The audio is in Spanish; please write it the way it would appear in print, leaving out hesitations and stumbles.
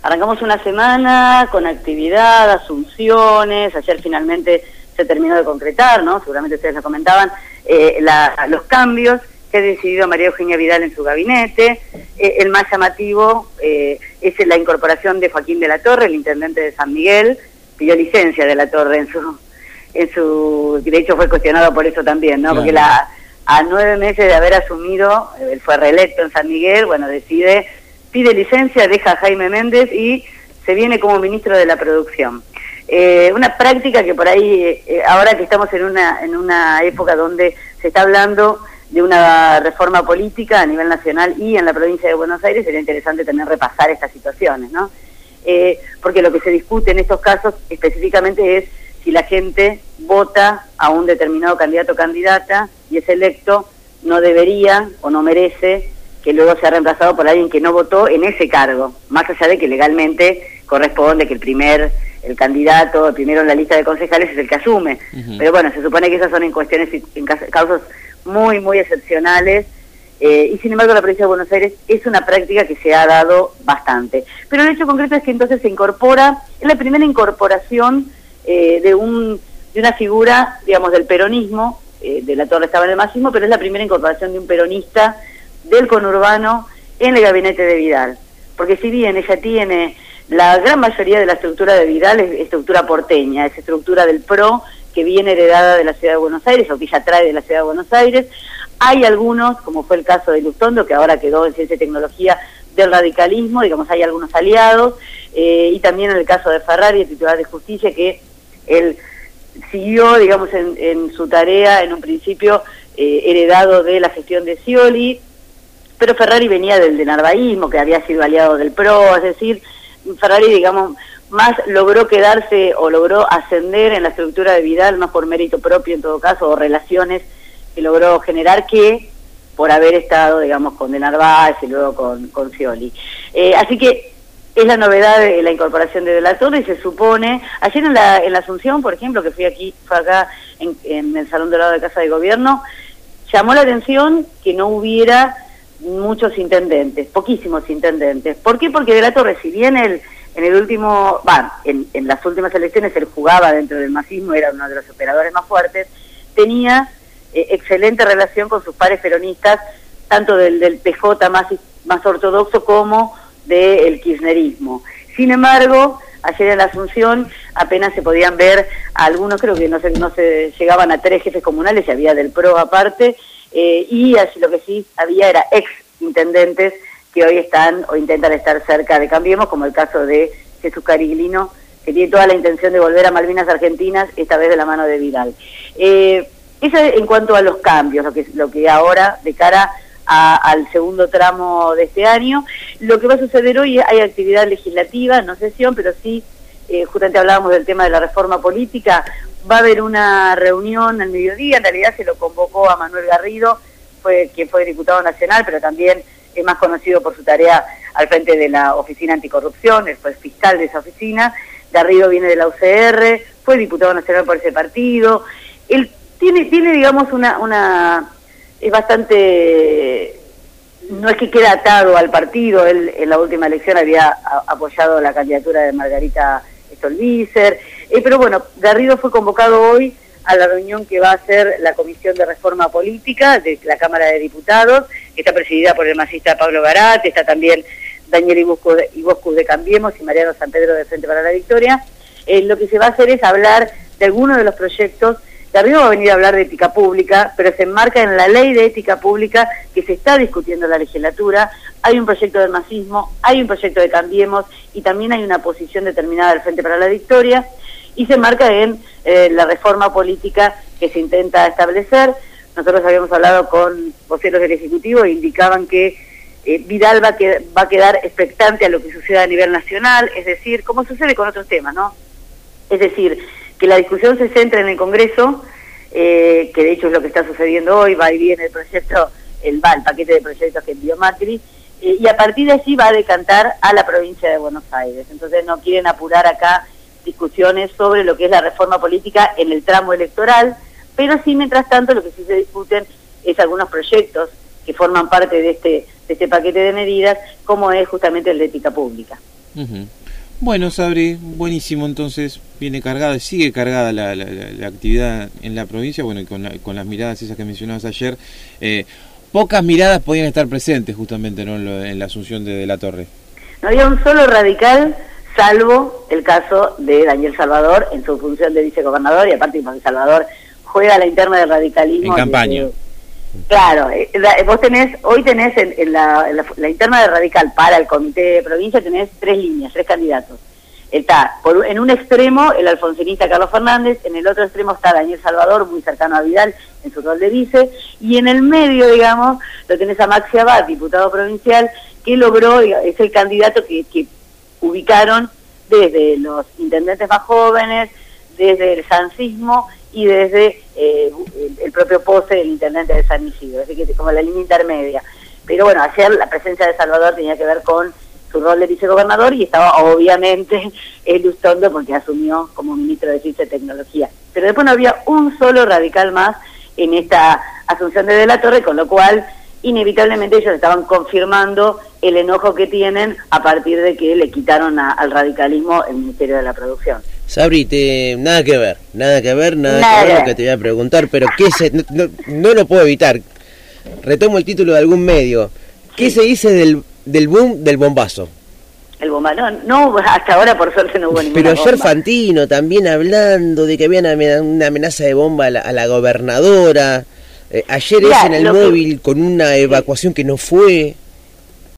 Arrancamos una semana con actividad, asunciones, ayer finalmente se terminó de concretar, ¿no? Seguramente ustedes lo comentaban, los cambios que ha decidido María Eugenia Vidal en su gabinete. El más llamativo es la incorporación de Joaquín de la Torre, el intendente de San Miguel, pidió licencia de la Torre de hecho fue cuestionado por eso también, ¿no? Claro. Porque a 9 meses de haber asumido, él fue reelecto en San Miguel, bueno, pide licencia, deja a Jaime Méndez y se viene como ministro de la Producción. Una práctica que por ahí, ahora que estamos en una época donde se está hablando de una reforma política a nivel nacional y en la provincia de Buenos Aires, sería interesante también repasar estas situaciones, ¿no? Porque lo que se discute en estos casos específicamente es si la gente vota a un determinado candidato o candidata y es electo, no debería o no merece que luego sea reemplazado por alguien que no votó en ese cargo, más allá de que legalmente corresponde que el candidato, el primero en la lista de concejales es el que asume. Pero bueno, se supone que esas son en cuestiones, en casos muy, muy excepcionales, y sin embargo la provincia de Buenos Aires es una práctica que se ha dado bastante. Pero el hecho concreto es que entonces se incorpora, es la primera incorporación de una figura, digamos, del peronismo, de la Torre estaba en el masismo, pero es la primera incorporación de un peronista del conurbano en el gabinete de Vidal. Porque si bien ella tiene la gran mayoría de la estructura de Vidal, es estructura porteña, es estructura del PRO, que viene heredada de la Ciudad de Buenos Aires, o que ella trae de la Ciudad de Buenos Aires. Hay algunos, como fue el caso de Lustondo, que ahora quedó en Ciencia y Tecnología, del radicalismo, digamos, hay algunos aliados, y también en el caso de Ferrari, el titular de Justicia, que él siguió, digamos, en su tarea, en un principio, heredado de la gestión de Scioli, pero Ferrari venía del narvaísmo, que había sido aliado del PRO, es decir, Ferrari, digamos, más logró quedarse o logró ascender en la estructura de Vidal, más por mérito propio en todo caso, o relaciones que logró generar, que por haber estado, digamos, con De Narváez y luego con Scioli. Así que es la novedad de la incorporación de la Torre, y se supone, ayer en la Asunción, por ejemplo, que fue acá en el Salón Dorado de Casa de Gobierno, llamó la atención que no hubiera muchos intendentes, poquísimos intendentes. ¿Por qué? Porque de la Torre, si bien en las últimas elecciones él jugaba dentro del masismo, era uno de los operadores más fuertes, tenía excelente relación con sus pares peronistas, tanto del PJ más ortodoxo como del kirchnerismo. Sin embargo, ayer en la Asunción apenas se podían ver algunos, creo que no se llegaban a 3 jefes comunales, y había del PRO aparte, y así lo que sí había era ex intendentes que hoy están o intentan estar cerca de Cambiemos, como el caso de Jesús Cariglino, que tiene toda la intención de volver a Malvinas Argentinas, esta vez de la mano de Vidal. Eso en cuanto a los cambios, lo que ahora, de cara al segundo tramo de este año. Lo que va a suceder hoy, hay actividad legislativa, no sesión, pero sí, justamente hablábamos del tema de la reforma política. Va a haber una reunión al mediodía, en realidad se lo convocó a Manuel Garrido, quien fue diputado nacional, pero también es más conocido por su tarea al frente de la Oficina Anticorrupción, él fue fiscal de esa oficina. Garrido viene de la UCR, fue diputado nacional por ese partido. Él tiene digamos, es bastante, no es que queda atado al partido. Él en la última elección había apoyado la candidatura de Margarita Stolbizer, pero bueno, Garrido fue convocado hoy a la reunión que va a hacer la Comisión de Reforma Política de la Cámara de Diputados, que está presidida por el masista Pablo Garat, está también Daniel Iboscus de Cambiemos y Mariano San Pedro de Frente para la Victoria. Lo que se va a hacer es hablar de algunos de los proyectos. Garrido va a venir a hablar de ética pública, pero se enmarca en la ley de ética pública que se está discutiendo en la legislatura. Hay un proyecto del masismo, hay un proyecto de Cambiemos, y también hay una posición determinada del Frente para la Victoria, y se enmarca en la reforma política que se intenta establecer. Nosotros habíamos hablado con voceros del Ejecutivo e indicaban que Vidal va a quedar expectante a lo que suceda a nivel nacional, es decir, como sucede con otros temas, ¿no? Es decir, que la discusión se centre en el Congreso, que de hecho es lo que está sucediendo hoy. Va y viene el proyecto, el paquete de proyectos que envió Macri, y a partir de allí va a decantar a la provincia de Buenos Aires. Entonces no quieren apurar acá discusiones sobre lo que es la reforma política en el tramo electoral, pero sí, mientras tanto, lo que sí se discuten es algunos proyectos que forman parte de este paquete de medidas, como es justamente el de ética pública. Ujú. Bueno, Sabri, buenísimo, entonces viene cargada, sigue cargada la actividad en la provincia, bueno, y con las miradas esas que mencionabas ayer. Pocas miradas podían estar presentes justamente, ¿no?, en la asunción de la Torre. No había un solo radical, salvo el caso de Daniel Salvador en su función de vicegobernador, y aparte porque Salvador juega la interna del radicalismo. En campaña. Claro, hoy tenés en la interna de Radical para el comité de provincia, tenés 3 líneas, 3 candidatos. Está en un extremo el alfonsinista Carlos Fernández, en el otro extremo está Daniel Salvador, muy cercano a Vidal en su rol de vice, y en el medio, digamos, lo tenés a Maxi Abad, diputado provincial, que logró, es el candidato que ubicaron desde los intendentes más jóvenes, desde el sancismo y desde el propio Pose, el intendente de San Isidro, así que como la línea intermedia. Pero bueno, ayer la presencia de Salvador tenía que ver con su rol de vicegobernador y estaba obviamente Lustondo porque asumió como ministro de Ciencia y Tecnología. Pero después no había un solo radical más en esta asunción de la Torre, con lo cual inevitablemente ellos estaban confirmando el enojo que tienen a partir de que le quitaron al radicalismo el Ministerio de la Producción. Sabri, nada que ver lo que te voy a preguntar, pero no lo puedo evitar. Retomo el título de algún medio. ¿Qué se dice del boom del bombazo? El bomba, no, hasta ahora por suerte no hubo ninguna Pero ayer bomba. Fantino también hablando de que había una amenaza de bomba a la gobernadora. Ayer en el móvil con una evacuación que no fue.